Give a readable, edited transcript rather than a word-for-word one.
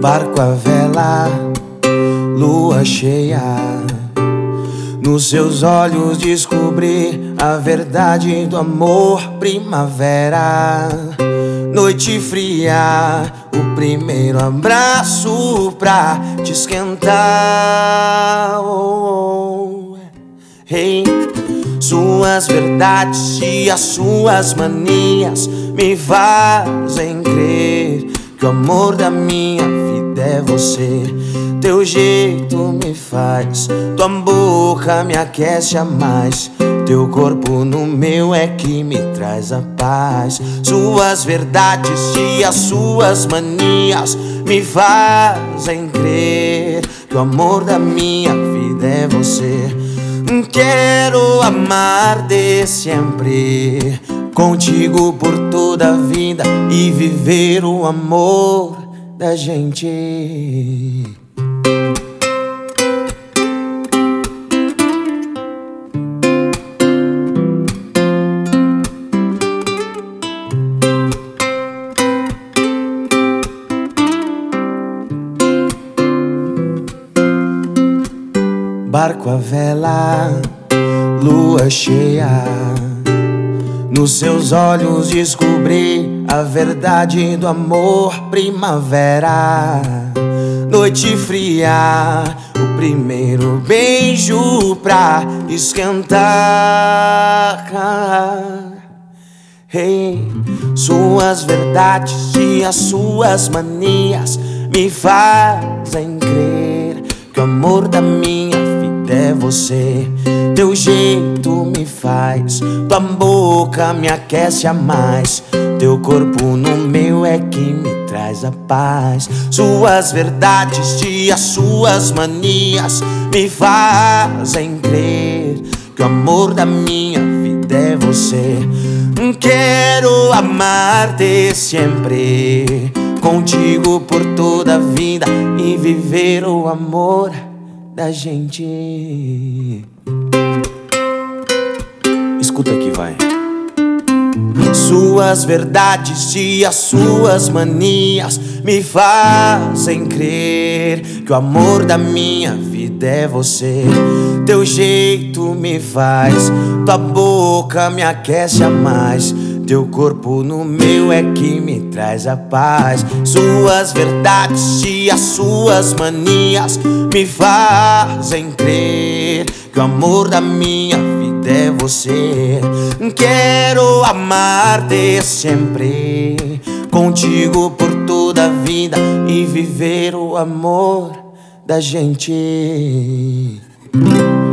Barco à vela, lua cheia. Nos seus olhos descobri a verdade do amor. Primavera, noite fria, o primeiro abraço pra te esquentar. Hey. Suas verdades e as suas manias me fazem crer que o amor da minha vida é você. Teu jeito me faz, tua boca me aquece a mais. Teu corpo no meu é que me traz a paz. Suas verdades e as suas manias me fazem crer que o amor da minha vida é você. Quero amar-te sempre, contigo por toda a vida e viver o amor da gente. Barco à vela, lua cheia. Nos seus olhos descobri a verdade do amor. Primavera, noite fria, o primeiro beijo pra esquentar. Hey. Suas verdades e as suas manias me fazem crer que o amor da minha vida é você. Teu jeito me faz, tua boca me aquece a mais. Teu corpo no meu é que me traz a paz. Suas verdades e as suas manias me fazem crer que o amor da minha vida é você. Quero amar-te sempre, contigo por toda a vida e viver o amor da gente. Escuta aqui, vai. Suas verdades e as suas manias me fazem crer que o amor da minha vida é você. Teu jeito me faz, tua boca me aquece a mais. Teu corpo no meu é que me traz a paz. Suas verdades e as suas manias me fazem crer que o amor da minha vida é você. Quero amar-te sempre, contigo por toda a vida e viver o amor da gente.